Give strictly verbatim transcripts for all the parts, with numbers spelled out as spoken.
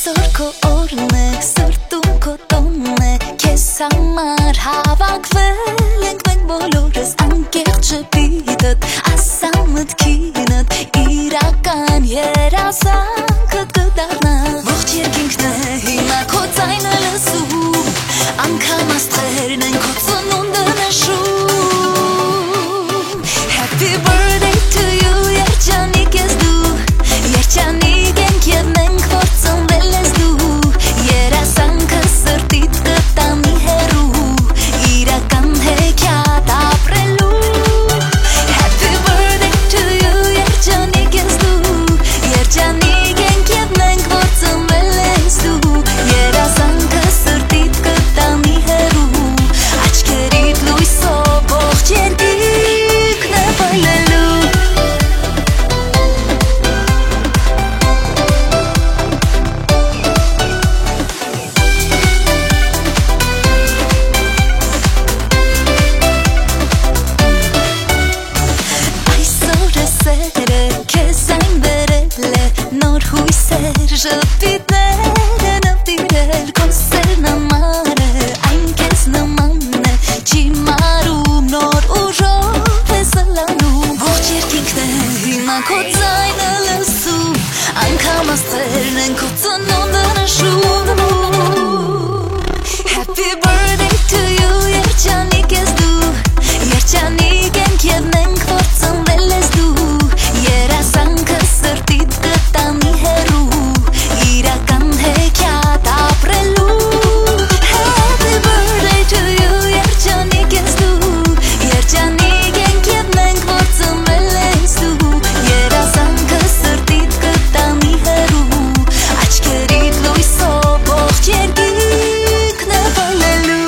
Այսօր քո օրն է, սրտում քո տոնն է, քեզ համար հավաքվել ենք մենք բոլորս, անկեղծ շփիթդ, ասա մտքինդ, իրական երազանքդ կդառնա։ Ողջ երկինքն է հիմա քո ձայնը լսում, անգամ աստղերն են քո ծնունդը նշում։ Happy birthday to you, երջանիկ ես դու, երջանիկ ենք և մենք որ ծնվել ես դու, երազանքը սրտիդ կտա մի հեռու, իրական հեքիաթ ապրելու։ Happy birthday to you, երջանիկ ես դու, երջանիկ ենք և մենք որ ծնվել ես դու, երազանքը սրտիդ կտա մի հեռու, աչքերիդ լույսով ողջ երկինքն է վայելելու։ Նոր հույսեր ժպիտները նվիրել քո սերն ամառը այն քեզ նման է չի մարում նոր ուժով է զլանում ողջ երկինքն է հիմա քո ձայնը լսում անգամ աստղերն են քո ծնունդը նշում Happy birthday to you երջանիկ ես դու երջանիկ ենք և մենք որ ծնվել ես դու երազանքը սրտիդ կտա մի հեռու իրական հեքիաթ ապրելու Happy birthday to you երջանիկ ես դու երջանիկ ենք և մենք որ ծնվել ես դու երազանքը սրտիդ կտա մի հեռու աչքերիդ լույսով ողջ երկինքն է վայելելու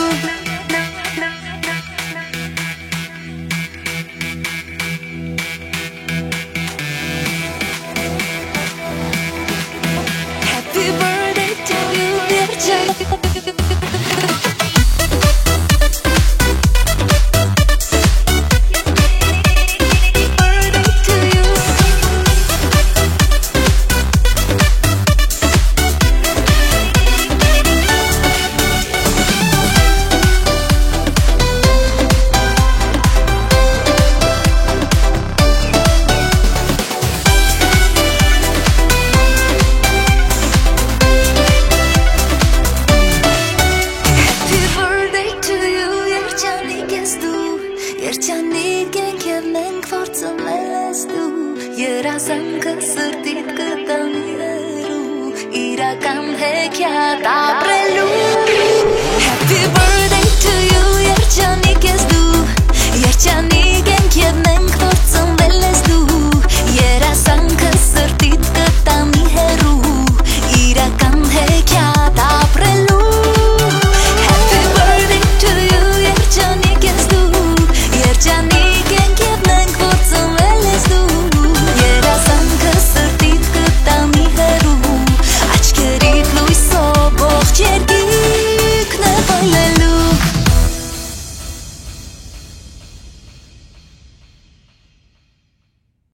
Happy birthday to you, երջանիկ Երջանիկ ենք և մենք որ ծնվել ես դու երազանքը սրտիդ կտա մի հեռու իրական հեքիաթ ապրելու Happy birthday to you երջանիկ ես դու երջանիկ